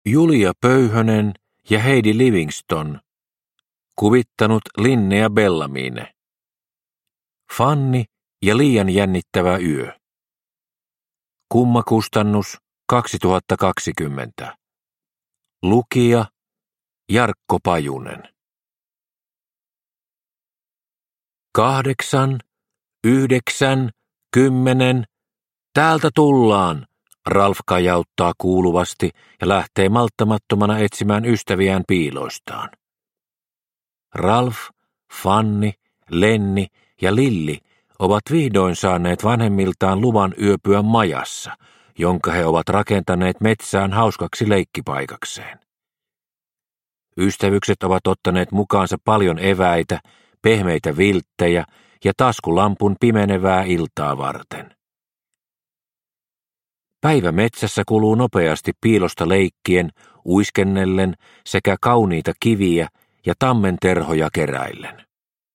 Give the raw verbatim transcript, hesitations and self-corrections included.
Julia Pöyhönen ja Heidi Livingston. Kuvittanut Linnea Bellamine. Fanni ja liian jännittävä yö. Kummakustannus kaksituhattakaksikymmentä. Lukija Jarkko Pajunen. Kahdeksan, yhdeksän, kymmenen, täältä tullaan, Ralf kajauttaa kuuluvasti ja lähtee malttamattomana etsimään ystäviään piiloistaan. Ralf, Fanni, Lenni ja Lilli ovat vihdoin saaneet vanhemmiltaan luvan yöpyä majassa, jonka he ovat rakentaneet metsään hauskaksi leikkipaikakseen. Ystävykset ovat ottaneet mukaansa paljon eväitä, pehmeitä vilttejä ja taskulampun pimenevää iltaa varten. Päivä metsässä kuluu nopeasti piilosta leikkien, uiskennellen sekä kauniita kiviä ja tammenterhoja keräillen.